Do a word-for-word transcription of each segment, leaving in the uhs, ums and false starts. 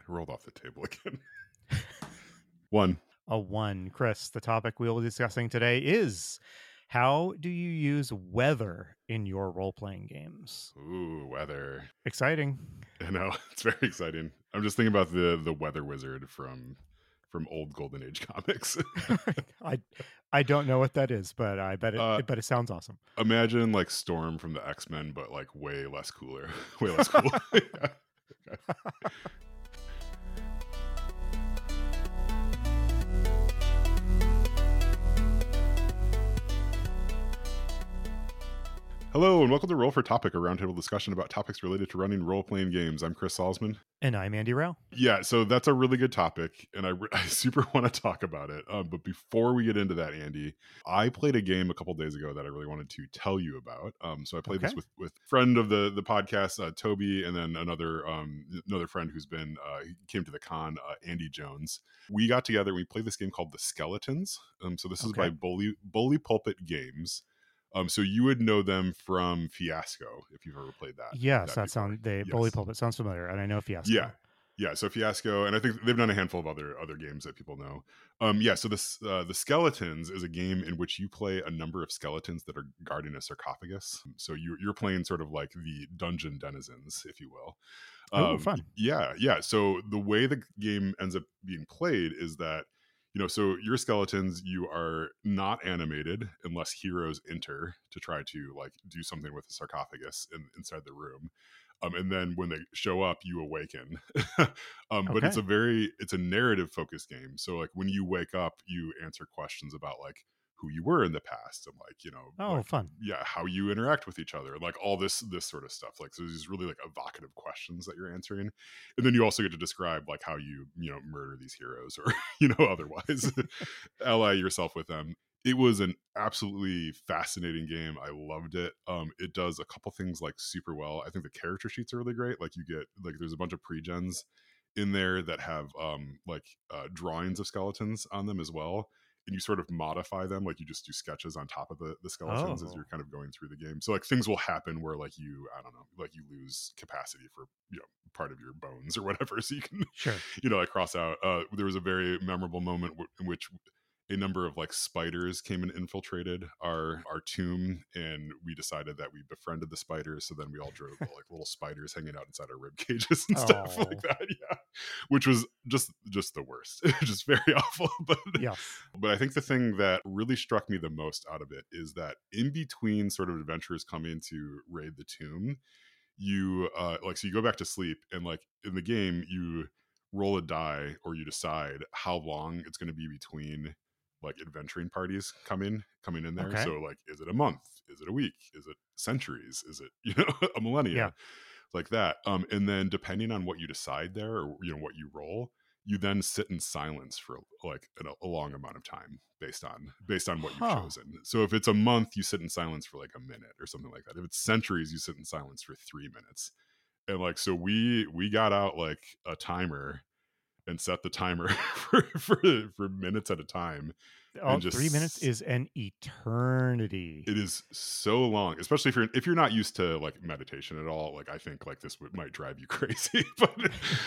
rolled off the table again. One. A one. Chris, the topic we will be discussing today is how do you use weather in your role-playing games? Ooh, weather. Exciting. I know, it's very exciting. I'm just thinking about the the weather wizard from from old Golden Age comics. I I don't know what that is, but I bet it, Uh, but it sounds awesome. Imagine like Storm from the X-Men, but like way less cooler. Way less cool. Yeah. Okay. Hello, and welcome to Roll for Topic, a roundtable discussion about topics related to running role-playing games. I'm Chris Salzman. And I'm Andy Rao. Yeah, so that's a really good topic, and I, I super want to talk about it. Um, but before we get into that, Andy, I played a game a couple days ago that I really wanted to tell you about. Um, so I played Okay. this with with friend of the the podcast, uh, Toby, and then another um, another friend who's been uh, he came to the con, uh, Andy Jones. We got together. We played this game called The Skeletons. Um, so this is Okay. by Bully Bully Pulpit Games. Um, so you would know them from Fiasco if you've ever played that. Yes, that, that sounds. They yes. Bully Pulpit sounds familiar, and I know Fiasco. Yeah, yeah. So Fiasco, and I think they've done a handful of other other games that people know. Um, yeah. So this uh, the Skeletons is a game in which you play a number of skeletons that are guarding a sarcophagus. So you you're playing sort of like the dungeon denizens, if you will. Oh, Um, fun. Yeah, yeah. So the way the game ends up being played is that, you know, so your skeletons, you are not animated unless heroes enter to try to like do something with the sarcophagus in, inside the room. Um, and then when they show up, you awaken. um, but Okay. it's a very, it's a narrative focused game. So like when you wake up, you answer questions about like who you were in the past and like, you know, Oh, like, fun. yeah, how you interact with each other, like all this, this sort of stuff. Like, so these really like evocative questions that you're answering. And then you also get to describe like how you, you know, murder these heroes or, you know, otherwise ally yourself with them. It was an absolutely fascinating game. I loved it. Um, it does a couple things like super well. I think the character sheets are really great. Like you get like there's a bunch of pre-gens in there that have um, like uh, drawings of skeletons on them as well. And you sort of modify them, like you just do sketches on top of the, the skeletons Oh. as you're kind of going through the game. So like things will happen where like you, I don't know, like you lose capacity for, you know, part of your bones or whatever. So you can, Sure. you know, like cross out. Uh, there was a very memorable moment w- in which a number of like spiders came and infiltrated our our tomb, and we decided that we befriended the spiders. So then we all drove like little spiders hanging out inside our rib cages and stuff Oh. like that. Yeah, which was just just the worst, just very awful. But Yes. but I think the thing that really struck me the most out of it is that in between sort of adventurers coming to raid the tomb, you uh like so you go back to sleep, and like in the game you roll a die or you decide how long it's going to be between like adventuring parties coming coming in there. Okay. So like, is it a month, is it a week, is it centuries, is it, you know, a millennia, Yeah. like that. Um and then depending on what you decide there, or you know what you roll, you then sit in silence for like a, a long amount of time based on based on what you've Huh. chosen. So if it's a month, you sit in silence for like a minute or something like that. If it's centuries, you sit in silence for three minutes. And like, so we we got out like a timer and set the timer for for, for minutes at a time. Oh, And just three minutes is an eternity. it is so long, especially if you're if you're not used to like meditation at all. Like I think like this would, might drive you crazy. But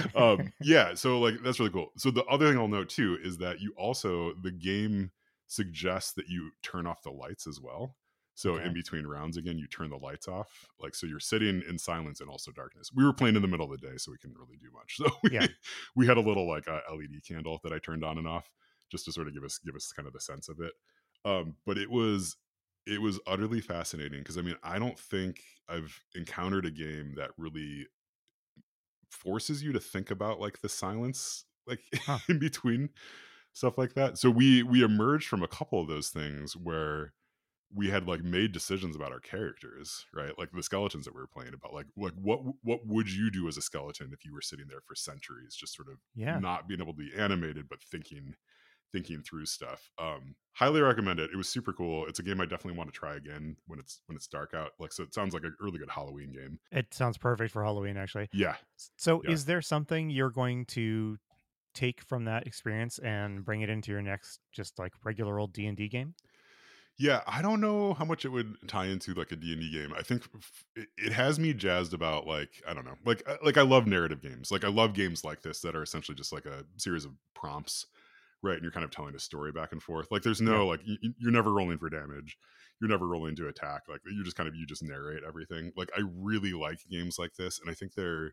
um yeah, so like that's really cool. So the other thing I'll note too is that you also, the game suggests that you turn off the lights as well. So Okay. in between rounds, again, you turn the lights off. Like, so you're sitting in silence and also darkness. We were playing in the middle of the day, so we couldn't really do much. So we, Yeah. we had a little like uh, L E D candle that I turned on and off just to sort of give us give us kind of the sense of it. Um, but it was it was utterly fascinating because I mean, I don't think I've encountered a game that really forces you to think about like the silence like Huh. in between stuff like that. So we we emerged from a couple of those things where we had like made decisions about our characters, right? Like the skeletons that we were playing about, like like what what would you do as a skeleton if you were sitting there for centuries, just sort of Yeah. not being able to be animated, but thinking thinking through stuff. Um, highly recommend it. It was super cool. It's a game I definitely want to try again when it's when it's dark out. Like, so it sounds like a really good Halloween game. It sounds perfect for Halloween, actually. Yeah. So, Yeah. is there something you're going to take from that experience and bring it into your next, just like regular old D and D game? Yeah, I don't know how much it would tie into like a D and D game. I think f- it, it has me jazzed about like I don't know, like uh, like I love narrative games. Like I love games like this that are essentially just like a series of prompts, right? And you're kind of telling a story back and forth. Like there's Yeah. no like y- y- you're never rolling for damage, you're never rolling to attack. Like you just kind of you just narrate everything. Like I really like games like this, and I think they're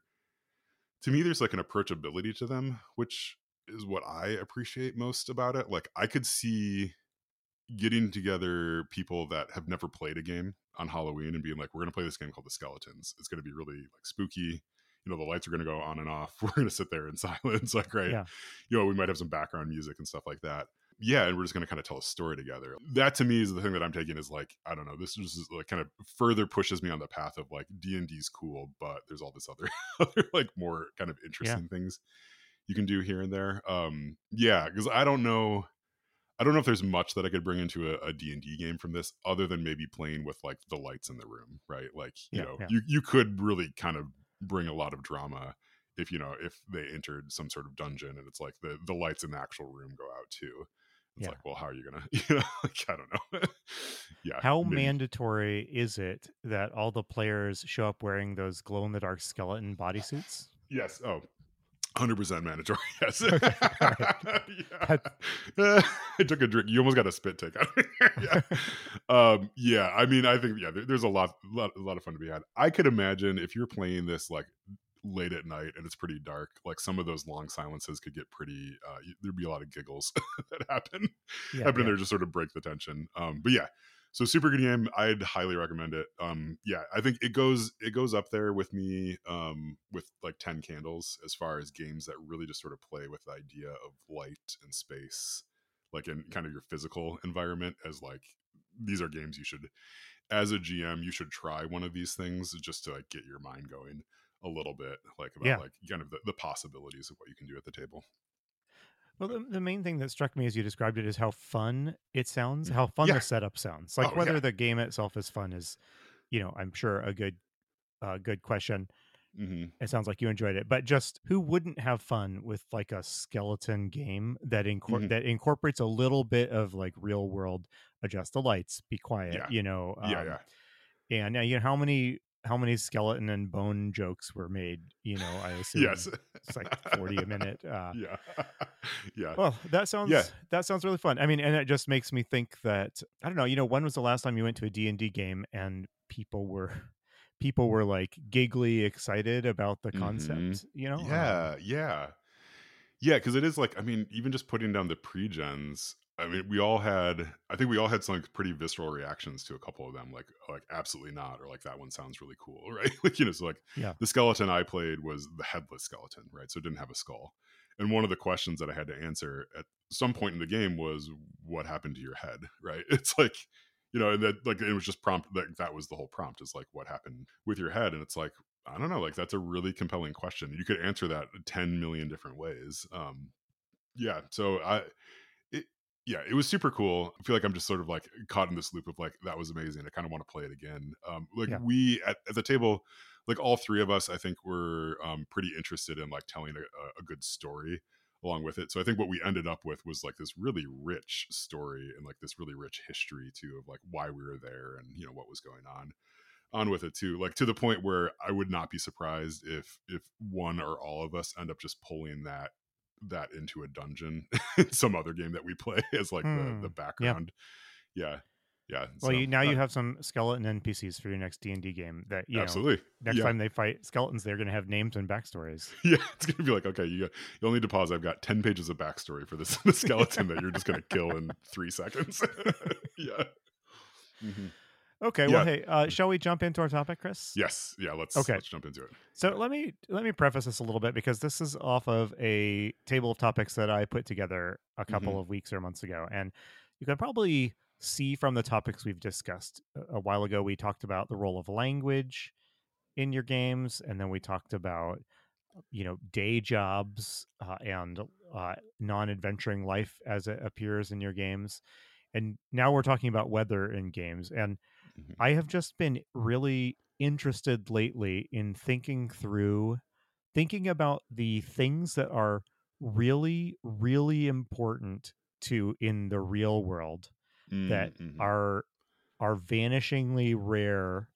to me there's like an approachability to them, which is what I appreciate most about it. Like I could see getting together people that have never played a game on Halloween and being like, we're going to play this game called The Skeletons. It's going to be really like spooky. You know, the lights are going to go on and off. We're going to sit there in silence. Like, right. Yeah. You know, we might have some background music and stuff like that. Yeah. And we're just going to kind of tell a story together. That to me is the thing that I'm taking is like, I don't know, this just like kind of further pushes me on the path of like D and D's cool, but there's all this other, other like more kind of Yeah. interesting things you can do here and there. Um, yeah. Cause I don't know I don't know if there's much that I could bring into a, a D and D game from this other than maybe playing with like the lights in the room, right? Like, you Yeah. know, Yeah. you you could really kind of bring a lot of drama if, you know, if they entered some sort of dungeon and it's like the the lights in the actual room go out too. It's Yeah. like, well, how are you gonna, you know, like I don't know. Yeah, How maybe. mandatory is it that all the players show up wearing those glow in the dark skeleton bodysuits? Yes. Oh, one hundred percent mandatory. Yes. Okay. All right. Yeah. That's I took a drink. You almost got a spit take out of me. Yeah. Um, yeah. I mean, I think, yeah, there, there's a lot, lot, a lot of fun to be had. I could imagine if you're playing this like late at night and it's pretty dark, like some of those long silences could get pretty, uh, y- there'd be a lot of giggles that happen, yeah. happen in Yeah. there, just sort of break the tension. Um, but yeah, so super good game. I'd highly recommend it. Um, yeah, I think it goes it goes up there with me um, with like Ten Candles as far as games that really just sort of play with the idea of light and space, like in kind of your physical environment. As like these are games you should, as a G M, you should try one of these things just to like get your mind going a little bit, like about Yeah. like kind of the, the possibilities of what you can do at the table. Well, But the, the main thing that struck me as you described it is how fun it sounds, how mhm. fun Yeah. the setup sounds. Like Oh yeah. whether the game itself is fun is, you know, I'm sure a good, uh, good question. Hmm. It sounds like you enjoyed it, but just who wouldn't have fun with like a skeleton game that incor- Hmm. that incorporates a little bit of like real world, adjust the lights, be quiet, Yeah. you know, Yeah. um, Yeah. and uh, you know how many how many skeleton and bone jokes were made, you know, I Yes. assume it's like forty a minute. Uh, Yeah. Yeah. well, that Yeah. sounds that sounds really fun. I mean, and it just makes me think that I don't know, you know, when was the last time you went to a D and D game and people were people were like giggly excited about the Mhm. concept, you know? Um Yeah, yeah. Yeah, because it is like I mean, even just putting down the pre-gens, I mean, we all had I think we all had some, like, pretty visceral reactions to a couple of them, like like, "Absolutely not," or like, "That one sounds really cool," right? Like, you know, so, like, yeah. the skeleton I played was the headless skeleton, right? So it didn't have a skull, and one of the questions that I had to answer at some point in the game was, "What happened to your head?" Right? It's like, you know, and that like, it was just prompt like, that was the whole prompt is like, "What happened with your head?" And it's like, I don't know, like that's a really compelling question. You could answer that ten million different ways. Um, yeah, so I, it, yeah, it was super cool. I feel like I'm just sort of like caught in this loop of like that was amazing. I kind of want to play it again. Um, like Yeah. we at, at the table, like all three of us, I think were um, pretty interested in like telling a, a a good story along with it. So I think what we ended up with was like this really rich story and like this really rich history too of like why we were there and you know what was going on on with it too, like to the point where I would not be surprised if if one or all of us end up just pulling that that into a dungeon in some other game that we play as like the the Hmm. Yeah. background. Yeah, yeah. Well, So you now uh, you have some skeleton N P Cs for your next D and D game that, you know, absolutely, next yeah, time they fight skeletons, they're going to have names and backstories. yeah. It's gonna be like okay, you you'll need to pause. I've got ten pages of backstory for this the skeleton that you're just gonna kill in three seconds. Yeah, hmm, Okay, well, yeah, hey, uh, shall we jump into our topic, Chris? yes, yeah. Let's Okay. let's jump into it. So Yeah. let me let me preface this a little bit because this is off of a table of topics that I put together a Hmm. couple of weeks or months ago, and you can probably see from the topics we've discussed. A a while ago, we talked about the role of language in your games, and then we talked about you know day jobs uh, and uh, non-adventuring life as it appears in your games, and now we're talking about weather in games. And Hmm. I have just been really interested lately in thinking through thinking about the things that are really really important to in the real world, that Mm-hmm. are are vanishingly rare,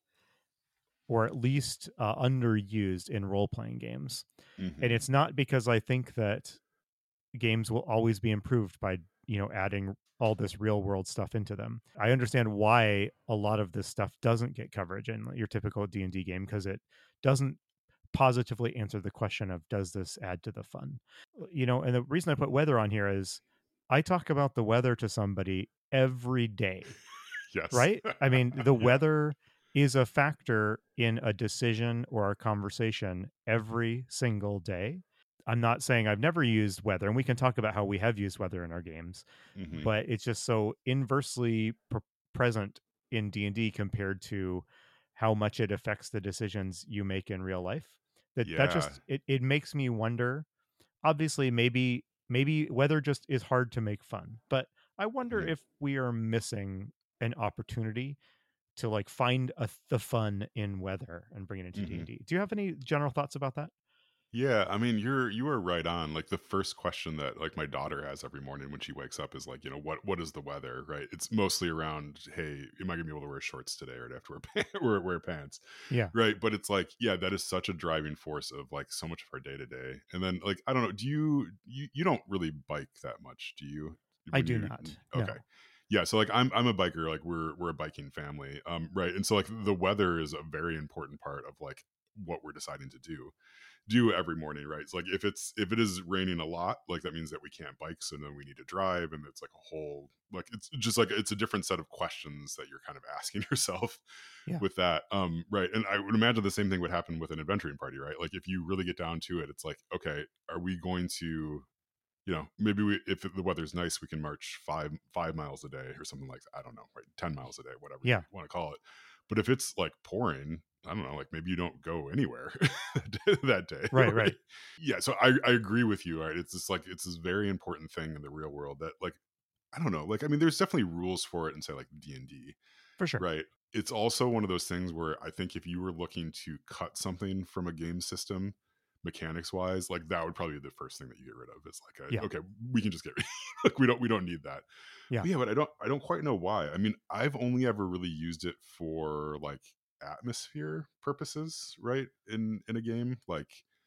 or at least uh, underused in role playing games. And Mm-hmm. it's not because I think that games will always be improved by, you know, adding all this real world stuff into them. I understand why a lot of this stuff doesn't get coverage in your typical D and D game, because it doesn't positively answer the question of, does this add to the fun? You know, and the reason I put weather on here is I talk about the weather to somebody every day, Yes. right? I mean, the Yeah. weather is a factor in a decision or a conversation every single day. I'm not saying I've never used weather, and we can talk about how we have used weather in our games, Mm-hmm. but it's just so inversely pr- present in D and D compared to how much it affects the decisions you make in real life. That that Yeah. just it, it makes me wonder. Obviously, maybe maybe weather just is hard to make fun, but I wonder Mhm. if we are missing an opportunity to like find a, the fun in weather and bring it into Mhm. D and D. Do you have any general thoughts about that? Yeah, I mean, you're you are right on. Like the first question that like my daughter has every morning when she wakes up is like, you know, what what is the weather, right? It's mostly around, hey, am I gonna be able to wear shorts today, or do I have to wear pants, wear, wear pants, Yeah, right? But it's like, yeah, that is such a driving force of like so much of our day to day. And then like, I don't know, do you you you don't really bike that much, do you? I When do you not. okay. No. Yeah, so like I'm I'm a biker, like we're we're a biking family. Um, right. And so like the weather is a very important part of like what we're deciding to do do every morning, right? It's like if it's if it is raining a lot, like that means that we can't bike, so then we need to drive, and it's like a whole like it's just like it's a different set of questions that you're kind of asking yourself Yeah. with that. Um, right. And I would imagine the same thing would happen with an adventuring party, right? Like if you really get down to it, it's like, okay, are we going to you know, maybe we, if the weather's nice, we can march five five miles a day or something like that. I don't know, right? Ten miles a day, whatever you Yeah. want to call it. But if it's like pouring, I don't know, like maybe you don't go anywhere that day, Right. right? Right. Yeah, so I I agree with you, right? It's just like it's this very important thing in the real world that like I don't know, like I mean, there's definitely rules for it in say like D and D, For sure. right? It's also one of those things where I think if you were looking to cut something from a game system, mechanics wise, like that would probably be the first thing that you get rid of. Is like, a, Yeah. okay, we can just get rid. Like we don't we don't need that. Yeah. But yeah, but I don't I don't quite know why. I mean, I've only ever really used it for like atmosphere purposes, right? In in a game, like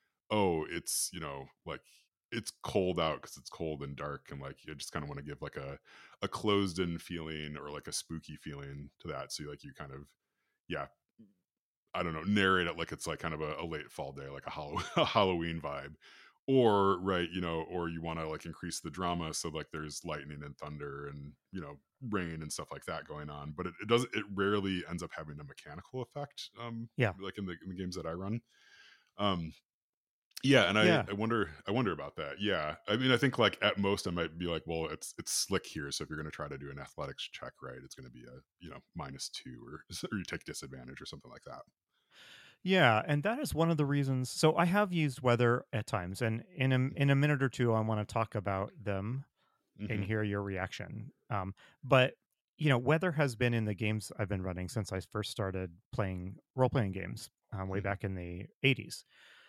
oh, it's you know like it's cold out because it's cold and dark and like you just kind of want to give like a a closed in feeling or like a spooky feeling to that so you like you kind of yeah I don't know narrate it like it's like kind of a, a late fall day like a, Hallow- a halloween vibe or right you know or you want to like increase the drama so like there's lightning and thunder and you know rain and stuff like that going on but it, it doesn't it rarely ends up having a mechanical effect um Yeah. like in the, in the games that I run um yeah, and I Yeah. I wonder I wonder about that. Yeah. I mean, I think like at most I might be like, well, it's it's slick here, so if you're going to try to do an athletics check, right, it's going to be a, you know, minus two or or you take disadvantage or something like that. Yeah, and that is one of the reasons. So I have used weather at times, and in a in a minute or two, I want to talk about them and Mhm. hear your reaction. Um, but you know, weather has been in the games I've been running since I first started playing role playing games um, way Mhm. back in the eighties,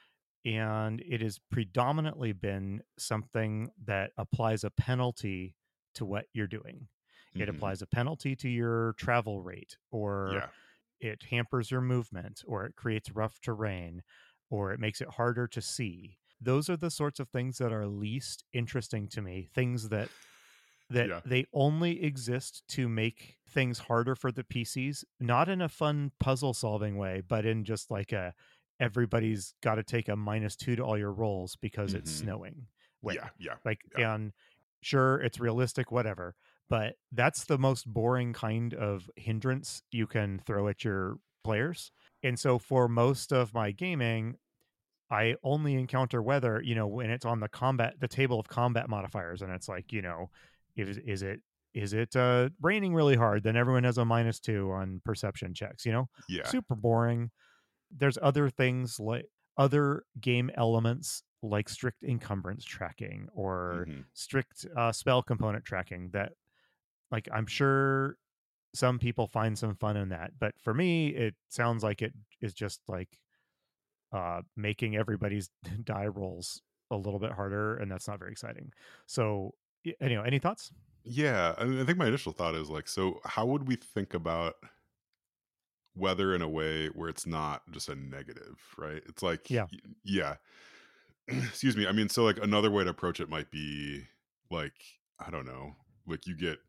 and it has predominantly been something that applies a penalty to what you're doing. It Mhm. applies a penalty to your travel rate, or Yeah. it hampers your movement, or it creates rough terrain, or it makes it harder to see. Those are the sorts of things that are least interesting to me, things that that Yeah. they only exist to make things harder for the P Cs, not in a fun puzzle solving way, but in just like a everybody's got to take a minus two to all your rolls because it's Mhm. snowing Yeah. way. Yeah. Like, Yeah. and sure, it's realistic, whatever, but that's the most boring kind of hindrance you can throw at your players. And so for most of my gaming, I only encounter weather, you know, when it's on the combat, the table of combat modifiers, and it's like, you know, is is it is it uh, raining really hard? Then everyone has a minus two on perception checks. You know, Yeah. super boring. There's other things like other game elements like strict encumbrance tracking or Mhm. strict uh, spell component tracking that, like, I'm sure some people find some fun in that, but for me, it sounds like it is just like uh, making everybody's die rolls a little bit harder, and that's not very exciting. So, y- anyway, any thoughts? Yeah, I mean, I think my initial thought is like, so how would we think about weather in a way where it's not just a negative, right? It's like, Yeah. y- yeah, excuse me. I mean, so like another way to approach it might be like, I don't know, like you get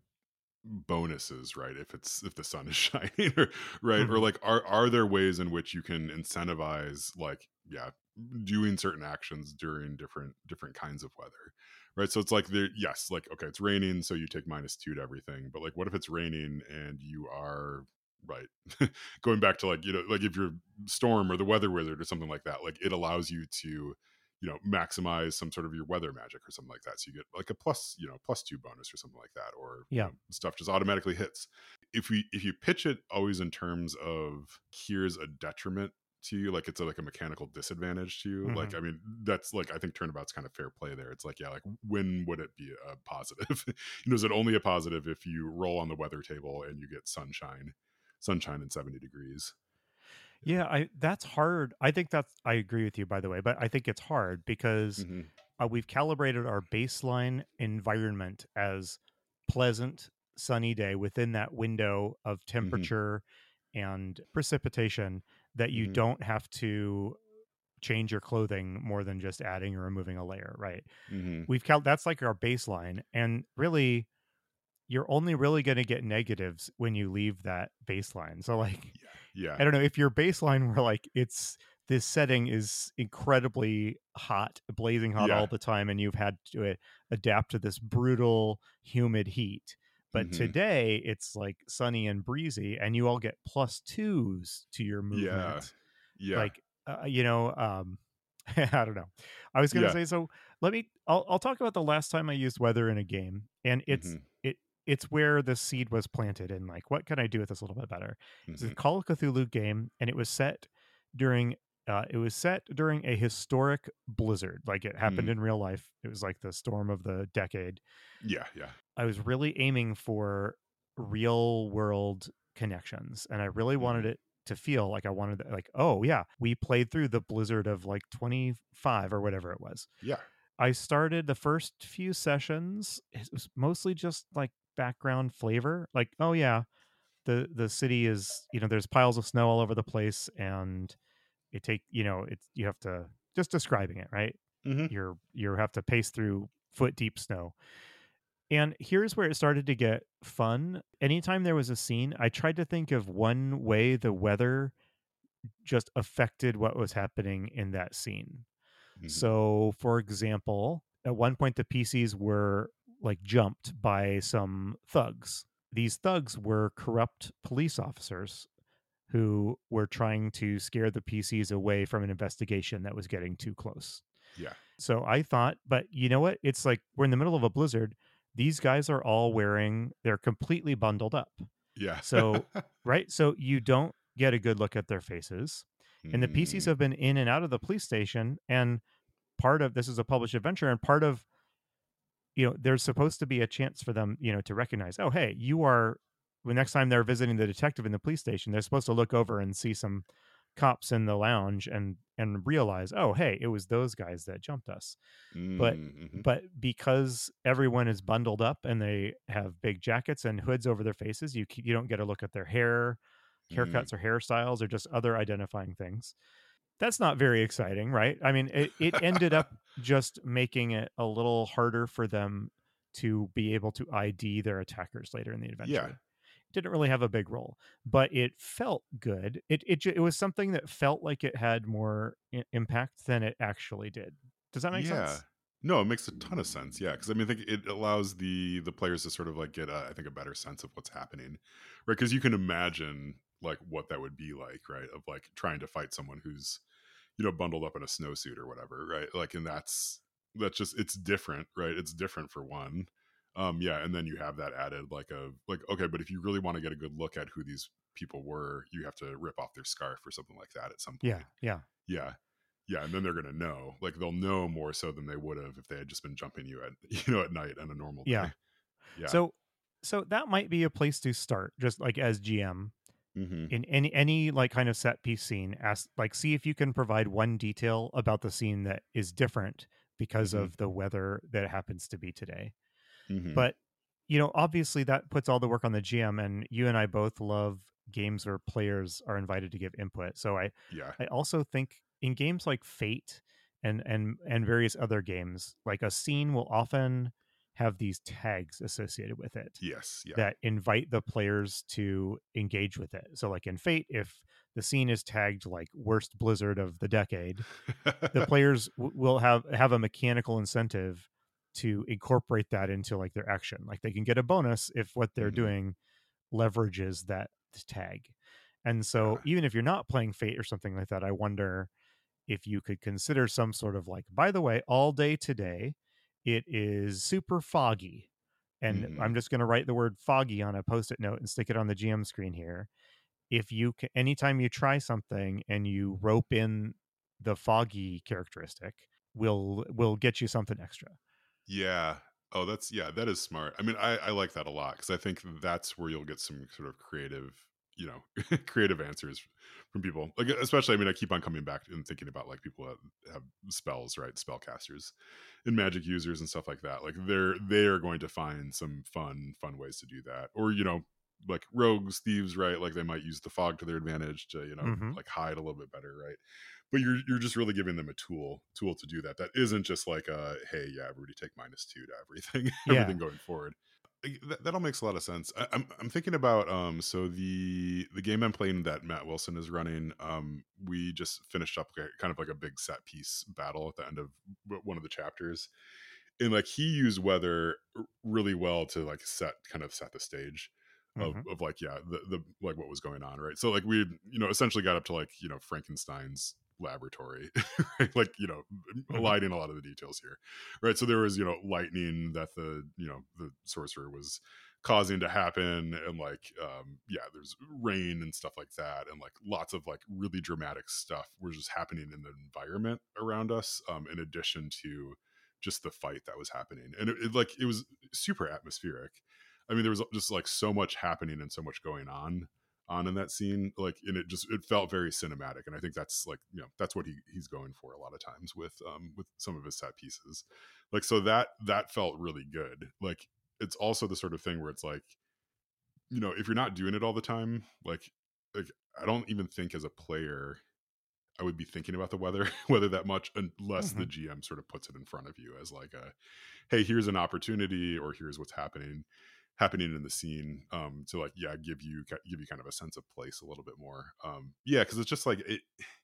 bonuses, right? If it's if the sun is shining, or right, or Hmm. like are are there ways in which you can incentivize like yeah, doing certain actions during different different kinds of weather, right? So it's like there, yes, like okay, it's raining, so you take minus two to everything, but like what if it's raining and you are right going back to like you know like if you're storm or the weather wizard or something like that, like it allows you to you know maximize some sort of your weather magic or something like that, so you get like a plus you know plus two bonus or something like that, or you Yeah. know stuff just automatically hits. If we if you pitch it always in terms of here's a detriment to you, like it's a, like a mechanical disadvantage to you, like Hmm. I mean that's like I think turnabout's kind of fair play there. It's like yeah, like when would it be a positive? You know, is it only a positive if you roll on the weather table and you get sunshine sunshine and seventy degrees? Yeah, I that's hard. I think that's I agree with you, by the way, but I think it's hard Yeah. because Hmm. uh, we've calibrated our baseline environment as pleasant sunny day within that window of Hmm. temperature and precipitation, that you Hmm. don't have to change your clothing more than just adding or removing a layer, right? Hmm. We've cal- that's like our baseline, and really you're only really going to get negatives when you leave that baseline. So like Yeah. Yeah. I don't know if your baseline were like it's this setting is incredibly hot, blazing hot all Yeah. the time, and you've had to uh, adapt to this brutal, humid heat. But Hmm. today it's like sunny and breezy, and you all get plus twos to your Yeah. movement. Yeah. Like, uh, you know, um, I don't know. I was gonna Yeah. say so. Let me. I'll, I'll talk about the last time I used weather in a game, and it's Hmm. it it's where the seed was planted, and like, what can I do with this a little bit better? It's a Hmm. Call of Cthulhu game, and it was set during uh, it was set during a historic blizzard. Like it happened Hmm. in real life. It was like the storm of the decade. Yeah. Yeah. I was really aiming for real world connections, and I really wanted Hmm. it to feel like I wanted like, oh yeah, we played through the blizzard of like twenty-five or whatever it was. Yeah. I started the first few sessions, it was mostly just like background flavor. Like, oh yeah, the the city is, you know, there's piles of snow all over the place, and it take, you know, it's you have to just describing it, right? Hmm. You're you have to pace through foot deep snow. And here's where it started to get fun. Anytime there was a scene, I tried to think of one way the weather just affected what was happening in that scene. Hmm. So, for example, at one point the P Cs were like jumped by some thugs. These thugs were corrupt police officers who were trying to scare the P Cs away from an investigation that was getting too close. Yeah. So I thought, but you know what? It's like we're in the middle of a blizzard. These guys are all wearing, they're completely bundled up. Yeah. So, right? So you don't get a good look at their faces. And the P Cs Mm. have been in and out of the police station. And part of this is a published adventure. And part of, you know, there's supposed to be a chance for them, you know, to recognize, oh, hey, you are, the next time they're visiting the detective in the police station, they're supposed to look over and see some cops in the lounge and and realize, oh, hey, it was those guys that jumped us. But Mm. Mhm. but because everyone is bundled up and they have big jackets and hoods over their faces, you c- you don't get a look at their hair, Mm. haircuts or hairstyles or just other identifying things. That's not very exciting, right? I mean, it, it ended up just making it a little harder for them to be able to I D their attackers later in the Yeah. adventure. Didn't really have a big role, but it felt good. It it ju- it was something that felt like it had more I- impact than it actually did. Does that make Yeah. sense? No, it makes a ton of sense. Yeah, because I mean, I think it allows the the players to sort of like get, a, I think, a better sense of what's happening, right? Because you can imagine like what that would be like, right? Of like trying to fight someone who's you know bundled up in a snowsuit or whatever, right? Like, and that's that's just it's different, right? It's different for one. Um, yeah, and then you have that added like a like okay, but if you really want to get a good look at who these people were, you have to rip off their scarf or something like that at some Yeah, point. yeah, Yeah. Yeah, and then they're gonna know. Like they'll know more so than they would have if they had just been jumping you at you know at night on a normal yeah. day. Yeah. So so that might be a place to start, just like as G M Hmm. in any any like kind of set piece scene. Ask like see if you can provide one detail about the scene that is different because Hmm. of the weather that it happens to be today. Hmm. But you know, obviously that puts all the work on the G M, and you and I both love games where players are invited to give input. So I Yeah. I also think in games like Fate and and and various other games, like a scene will often have these tags associated with it Yes. Yeah. that invite the players to engage with it. So like in Fate, if the scene is tagged like worst blizzard of the decade, the players w- will have have a mechanical incentive to incorporate that into like their action. Like they can get a bonus if what they're hmm doing leverages that tag. And so Yeah. even if you're not playing Fate or something like that, I wonder if you could consider some sort of like, by the way, all day today it is super foggy. And hmm I'm just going to write the word foggy on a post-it note and stick it on the G M screen here. If you can, anytime you try something and you rope in the foggy characteristic, will will get you something extra. Yeah. Oh, that's yeah, that is smart. I mean, I I like that a lot because I think that's where you'll get some sort of creative, you know, creative answers from people. Like especially, I mean, I keep on coming back and thinking about like people that have spells, right? Spellcasters and magic users and stuff like that. Like they're they are going to find some fun fun ways to do that. Or, you know, like rogues, thieves, right? Like they might use the fog to their advantage to, you know, Hmm. like hide a little bit better, right? But you're you're just really giving them a tool tool to do that. That isn't just like a hey, yeah, everybody take minus two to everything everything Yeah. going forward. Like, That, that all makes a lot of sense. I, I'm I'm thinking about um so the the game I'm playing that Matt Wilson is running. Um, we just finished up like, kind of like a big set piece battle at the end of w- one of the chapters, and like he used weather r- really well to like set kind of set the stage of, Hmm. of like yeah the, the like what was going on, right? So like we you know essentially got up to like you know Frankenstein's laboratory right? Like you know Hmm. aligning a lot of the details here, right? So there was you know lightning that the you know the sorcerer was causing to happen, and like um yeah there's rain and stuff like that, and like lots of like really dramatic stuff was just happening in the environment around us, um in addition to just the fight that was happening, and it, it like it was super atmospheric. I mean there was just like so much happening and so much going on on in that scene, like, and it just it felt very cinematic, and I think that's like you know that's what he he's going for a lot of times with um with some of his set pieces, like so that that felt really good. Like it's also the sort of thing where it's like you know if you're not doing it all the time, like like I don't even think as a player I would be thinking about the weather weather that much unless the Hmm. G M sort of puts it in front of you as like a hey, here's an opportunity, or here's what's happening happening in the scene, um to like yeah give you give you kind of a sense of place a little bit more, um yeah, because it's just like it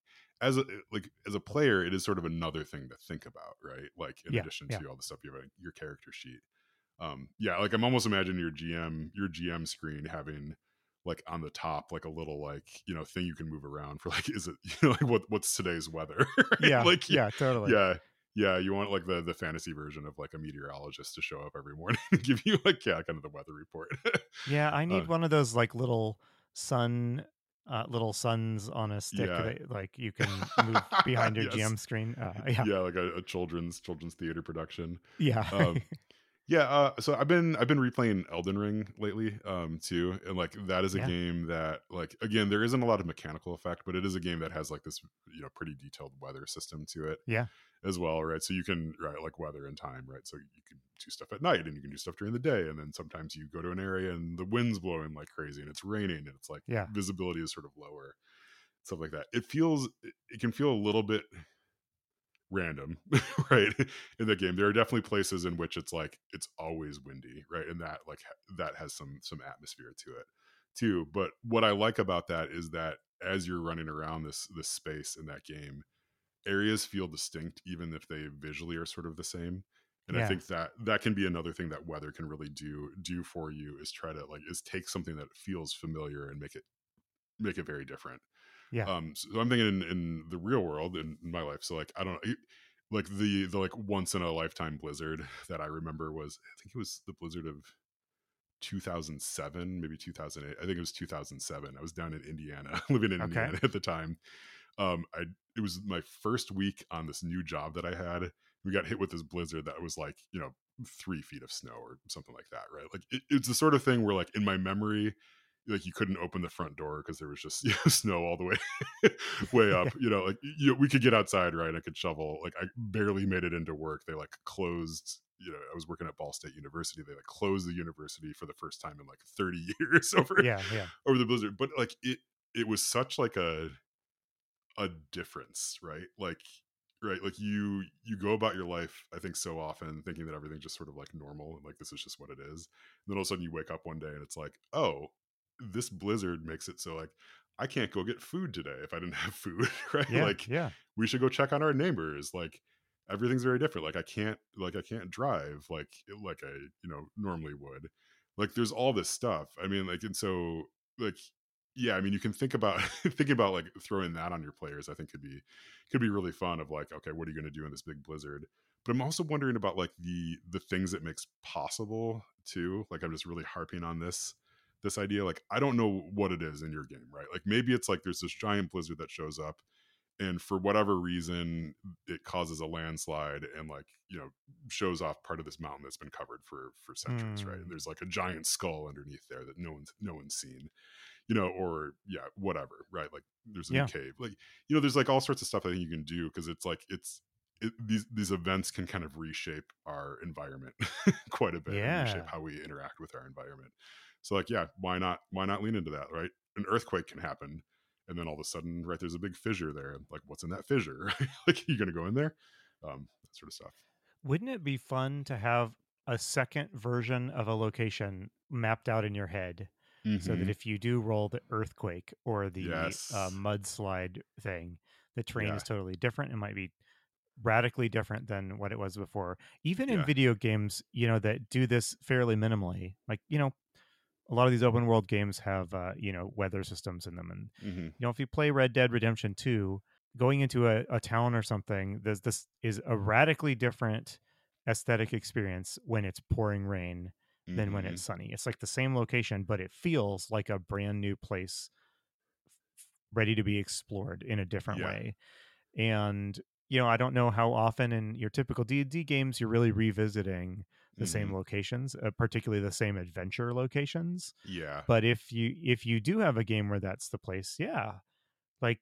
as a like as a player it is sort of another thing to think about, right? Like in Yeah. addition Yeah. to all the stuff you have in your character sheet, um yeah, like I'm almost imagining your gm your gm screen having like on the top like a little like you know thing you can move around for like is it you know like what what's today's weather right? Yeah. Like Yeah. Totally. yeah yeah you want like the the fantasy version of like a meteorologist to show up every morning and give you like yeah kind of the weather report. Yeah. I uh need one of those like little sun, uh, little suns on a stick yeah. that like you can move behind your Yes. G M screen. Uh, yeah. Yeah, like a, a children's children's theater production. Yeah. um Yeah, uh, so I've been I've been replaying Elden Ring lately, um, too, and like that is a Yeah. game that like again there isn't a lot of mechanical effect, but it is a game that has like this you know pretty detailed weather system to it Yeah. as well, right? So you can right like weather and time, right? So you can do stuff at night and you can do stuff during the day, and then sometimes you go to an area and the wind's blowing like crazy and it's raining and it's like Yeah. visibility is sort of lower, stuff like that. It feels it, it can feel a little bit random right in the game. There are definitely places in which it's like it's always windy, right? And that like ha- that has some some atmosphere to it too. But what I like about that is that as you're running around this this space in that game, areas feel distinct even if they visually are sort of the same. And I Yeah. think that that can be another thing that weather can really do do for you, is try to like is take something that feels familiar and make it make it very different. Yeah. Um so I'm thinking in, in the real world in, in my life, so like I don't know, like the the like once in a lifetime blizzard that I remember was I think it was the blizzard of two thousand seven, maybe two thousand eight. I think it was two thousand seven. I was down in Indiana living in Okay. Indiana at the time. um I it was my first week on this new job that I had. We got hit with this blizzard that was like you know three feet of snow or something like that, right? Like it, it's the sort of thing where like in my memory like you couldn't open the front door because there was just you know, snow all the way way up, Yeah. you know like you know, we could get outside, right? I could shovel, like I barely made it into work. They like closed you know, I was working at Ball State University. They like closed the university for the first time in like thirty years over Yeah, yeah. over the blizzard. But like it it was such like a a difference, right? Like right, like you you go about your life, I think, so often thinking that everything's just sort of like normal and like this is just what it is. And then all of a sudden you wake up one day and it's like, oh, this blizzard makes it so like I can't go get food today if I didn't have food, right? Yeah, Like yeah. we should go check on our neighbors. Like everything's very different. Like I can't like I can't drive like like I, you know, normally would. Like there's all this stuff. I mean, like, and so like yeah, I mean, you can think about thinking about like throwing that on your players. I think could be could be really fun. Of like, okay, what are you going to do in this big blizzard? But I'm also wondering about like the the things it makes possible too. Like, I'm just really harping on this this idea. Like, I don't know what it is in your game, right? Like, maybe it's like there's this giant blizzard that shows up, and for whatever reason, it causes a landslide and like you know shows off part of this mountain that's been covered for for centuries, right? And Hmm. there's like a giant skull underneath there that no one's no one's seen, you know, or yeah, whatever, right? Like there's a new Yeah, cave, like you know, there's like all sorts of stuff I think you can do because it's like it's it, these these events can kind of reshape our environment quite a bit and reshape yeah. how we interact with our environment. So like, yeah, why not? Why not lean into that, right? An earthquake can happen, and then all of a sudden, right, there's a big fissure there. Like, what's in that fissure? Right? Like, you gonna go in there? Um, that sort of stuff. Wouldn't it be fun to have a second version of a location mapped out in your head so that Mm-hmm. if you do roll the earthquake or the uh, Yes. mudslide thing, the terrain Yeah. is totally different? It might be radically different than what it was before. Even in Yeah. video games, you know, that do this fairly minimally, like, you know, a lot of these open world games have uh, you know, weather systems in them. And Mm-hmm. you know, if you play Red Dead Redemption two, going into a, a town or something, there's this is a radically different aesthetic experience when it's pouring rain than when Mm-hmm. it's sunny. It's like the same location, but it feels like a brand new place ready to be explored in a different Yeah. way. And you know, I don't know how often in your typical D and D games you're really revisiting the Mm-hmm. same locations, uh, particularly the same adventure locations. Yeah. But if you if you do have a game where that's the place, yeah, like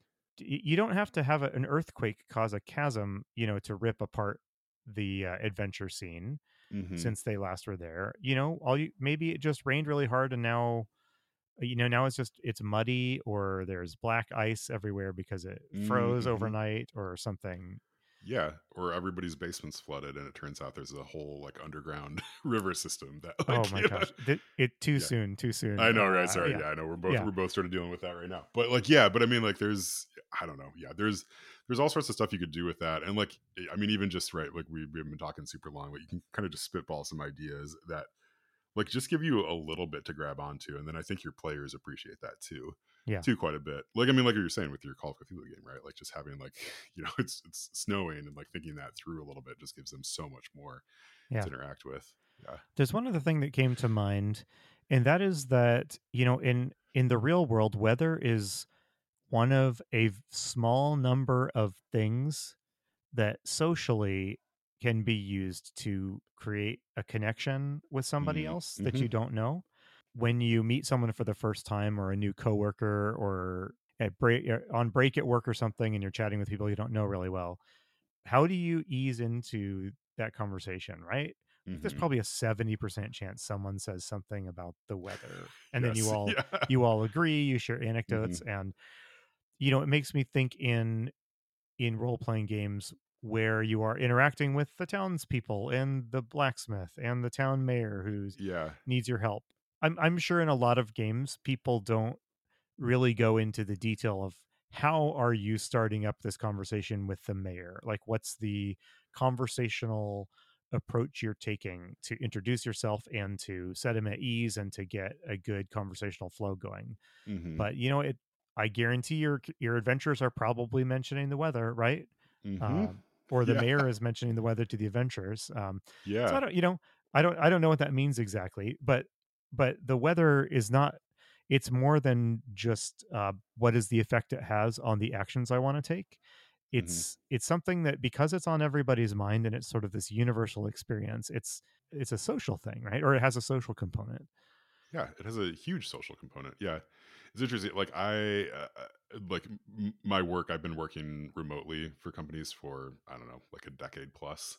y- you don't have to have a, an earthquake cause a chasm, you know, to rip apart the uh, adventure scene Mm-hmm. since they last were there. You know, all you maybe it just rained really hard and now you know, now it's just it's muddy or there's black ice everywhere because it froze Mm-hmm. overnight or something. Yeah, or everybody's basement's flooded, and it turns out there's a whole like underground river system that Oh like my you know, gosh, Th- it too yeah. soon, too I soon. know, right? Uh, Sorry, yeah, yeah, I know. We're both yeah, we're both sort of dealing with that right now. But like, yeah, but I mean, like, there's I don't know, yeah, there's there's all sorts of stuff you could do with that, and like, I mean, even just right, like we we've been talking super long, but you can kind of just spitball some ideas that like just give you a little bit to grab onto, and then I think your players appreciate that too yeah, too quite a bit. Like, I mean, like you were saying with your Call of Cthulhu game, right? Like just having like you know it's it's snowing and like thinking that through a little bit just gives them so much more yeah. to interact with. Yeah. There's one other thing that came to mind, and that is that you know, in in the real world, weather is one of a v- small number of things that socially can be used to create a connection with somebody Mm, else that mm-hmm. you don't know. When you meet someone for the first time or a new coworker or at break uh, on break at work or something and you're chatting with people you don't know really well, how do you ease into that conversation, right? Like there's Mm-hmm. probably a seventy percent chance someone says something about the weather and then you Yes. all Yeah. you all agree, you share Mm-hmm. anecdotes. And you know, it makes me think in in role playing games where you are interacting with the townspeople and the blacksmith and the town mayor who Yeah. needs your help. I'm I'm sure in a lot of games people don't really go into the detail of how are you starting up this conversation with the mayor? Like what's the conversational approach you're taking to introduce yourself and to set him at ease and to get a good conversational flow going? Mm-hmm. But you know, it I guarantee your your adventures are probably mentioning the weather, right? Mm-hmm. Um, or the Yeah. mayor is mentioning the weather to the adventurers. Um, so Yeah. I don't, you know, I don't, I don't know what that means exactly, but but the weather is not. It's more than just uh, what is the effect it has on the actions I want to take. Mm-hmm. It's it's something that because it's on everybody's mind and it's sort of this universal experience. It's it's a social thing, right? Or it has a social component. Yeah, it has a huge social component. Yeah, it's interesting. Like I, uh, uh, like m- my work. I've been working remotely for companies for I don't know, like a decade plus,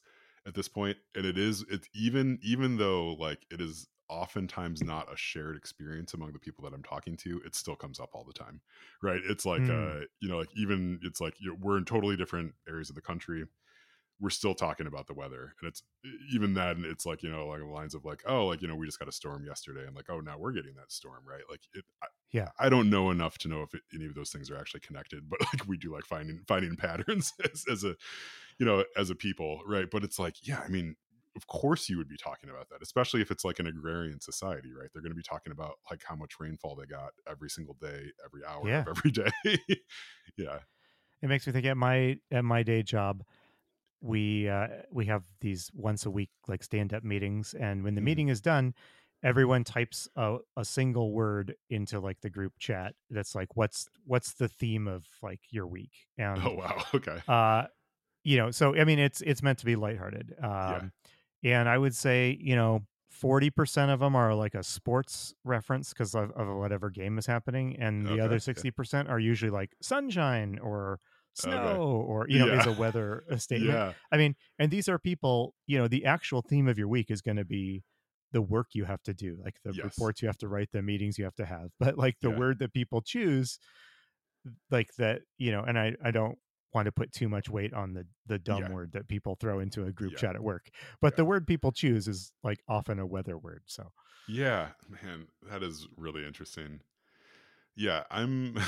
at this point, and it is it's even even though like it is oftentimes not a shared experience among the people that I'm talking to, it still comes up all the time, right? It's like Hmm. uh you know like even it's like you know, we're in totally different areas of the country, we're still talking about the weather, and it's e, even then it's like you know like the lines of like, oh, like you know we just got a storm yesterday, and like, oh, now we're getting that storm, right? Like it i, Yeah. I don't know enough to know if it, any of those things are actually connected, but like we do like finding finding patterns as, as a you know as a people, right? But it's like, yeah, I mean, of course you would be talking about that, especially if it's like an agrarian society, right? They're going to be talking about like how much rainfall they got every single day, every hour Yeah. of every day. Yeah. It makes me think at my at my day job, we uh, we have these once a week like stand up meetings, and when the Mhm. meeting is done, everyone types a, a single word into like the group chat. That's like what's what's the theme of like your week, Oh and wow. Okay. uh, you know, so I mean, it's it's meant to be lighthearted, Yeah. um, and I would say you know. forty percent of them are like a sports reference because of, of whatever game is happening. And the other Okay. Yeah. sixty percent are usually like sunshine or Okay. snow or, you know, is Yeah. a weather a statement. Yeah. I mean, and these are people, you know, the actual theme of your week is going to be the work you have to do, like the Yes. reports you have to write, the meetings you have to have. But like the Yeah. word that people choose, like that, you know, and I, I don't want to put too much weight on the the dumb Yeah. word that people throw into a group Yeah. chat at work. But Yeah. the word people choose is like often a weather word. So Yeah. Man, that is really interesting. Yeah, I'm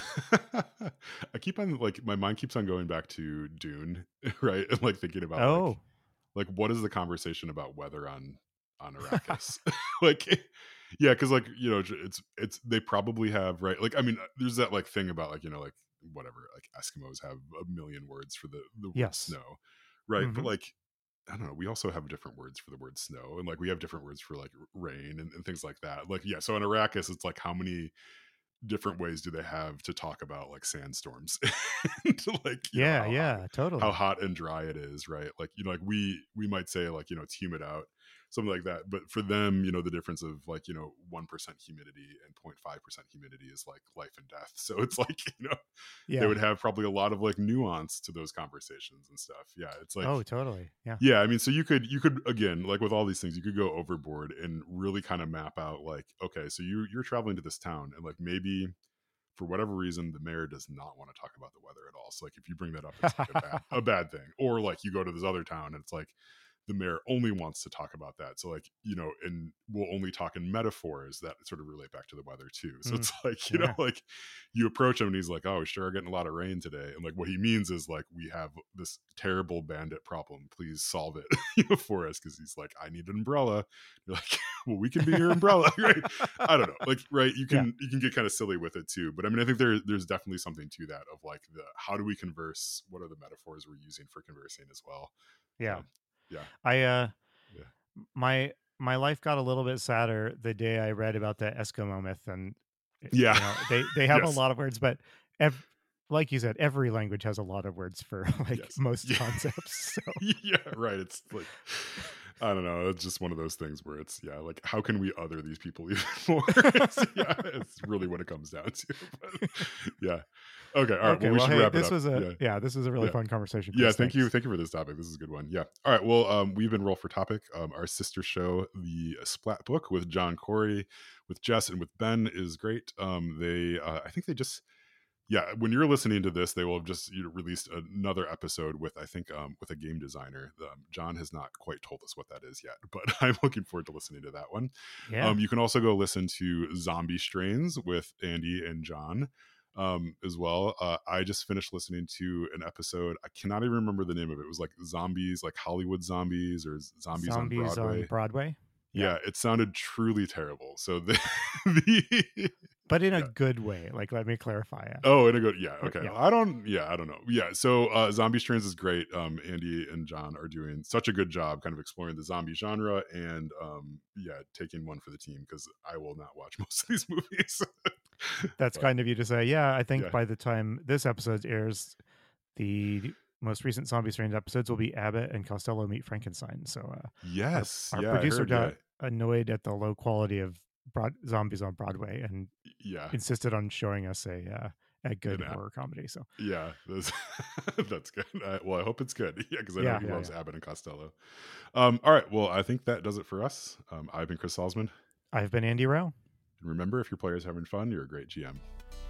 I keep on like my mind keeps on going back to Dune, right? And like thinking about like oh like what is the conversation about weather on on Arrakis? Like yeah, cuz like, you know, it's it's they probably have, right? Like I mean, uh, there's that like thing about like, you know, like whatever, like Eskimos have a million words for the the word yes. snow, right? But Hmm. like I don't know. We also have different words for the word snow, and like we have different words for like rain and, and things like that. Like, yeah. So in Arrakis, it's like how many different ways do they have to talk about like sandstorms and like you know Yeah, how hot yeah, how totally. hot and dry it is, right? Like you know like we we might say like you know it's humid out, something like that, but for them, you know the difference of like you know one percent humidity and zero point five percent humidity is like life and death. So it's like you know they Yeah. would have probably a lot of like nuance to those conversations and stuff. Yeah, it's like Oh, totally. Yeah. yeah, I mean, so you could you could again, like with all these things, you could go overboard and really kind of map out like, okay, so you you're traveling to this town, and like maybe for whatever reason the mayor does not want to talk about the weather at all. So like if you bring that up, it's like a bad a bad thing. Or like you go to this other town and it's like the mayor only wants to talk about that. So like, you know, and we'll only talk in metaphors that sort of relate back to the weather too. So Mm, it's like, you know, yeah. like you approach him and he's like, oh, we sure are getting a lot of rain today. And like what he means is like, we have this terrible bandit problem. Please solve it you know, for us. Cause he's like, I need an umbrella. You're like, well, we can be your umbrella, right? I don't know. Like, right. You Yeah. can, you can get kind of silly with it too. But I mean, I think there, there's definitely something to that of like the, how do we converse? What are the metaphors we're using for conversing as well? Yeah. So yeah. I uh Yeah. my my life got a little bit sadder the day I read about the Eskimo myth, and eh, Yeah. you know, they they have a Yes. lot of words, but ev- like you said, every language has a lot of words for like Yes. most Yeah. concepts. So Yeah, right. It's like I don't know. It's just one of those things where it's yeah, like how can we other these people even more? It's, yeah, it's really what it comes down to. But yeah. Okay. All right. Well, okay, we well, should hey, wrap it this up. was a Yeah. yeah, this was a really Yeah. fun conversation, Yeah. Chris. Thank you. Thanks. Thank you for this topic. This is a good one. Yeah. All right. Well, um, we've been Roll for Topic. Um, our sister show, the Splat Book with John Corey, with Jess, and with Ben is great. Um, they, uh, I think they just yeah, when you're listening to this, they will have just you know, released another episode with I think um, with a game designer. Um, John has not quite told us what that is yet, but I'm looking forward to listening to that one. Yeah. Um, you can also go listen to Zombie Strains with Andy and John um, as well. Uh, I just finished listening to an episode. I cannot even remember the name of it. It was like zombies, like Hollywood zombies or zombies on Zombies on Broadway. Broadway. Yeah. Yeah, it sounded truly terrible. So the, the But in a yeah, good way. Like, let me clarify it. oh, and a good yeah, Uh, okay. Yeah. I don't yeah, I don't know. Yeah, so uh Zombie Strands is great. Um Andy and John are doing such a good job kind of exploring the zombie genre and um yeah, taking one for the team because I will not watch most of these movies. That's But kind of you to say. Yeah, I think yeah. by the time this episode airs, the most recent Zombie Strange episodes will be Abbott and Costello Meet Frankenstein. So uh, our Yes. our Yeah, I producer heard, yeah. got annoyed at the low quality of broad, zombies on Broadway and Yeah. insisted on showing us a uh, at good And, uh, horror comedy. So yeah, that's, that's good. I, well, I hope it's good. Yeah, because I know yeah, he yeah, loves yeah. Abbott and Costello. Um, all right. Well, I think that does it for us. Um, I've been Chris Salzman. I've been Andy Rowe. And remember, if your player's having fun, you're a great G M.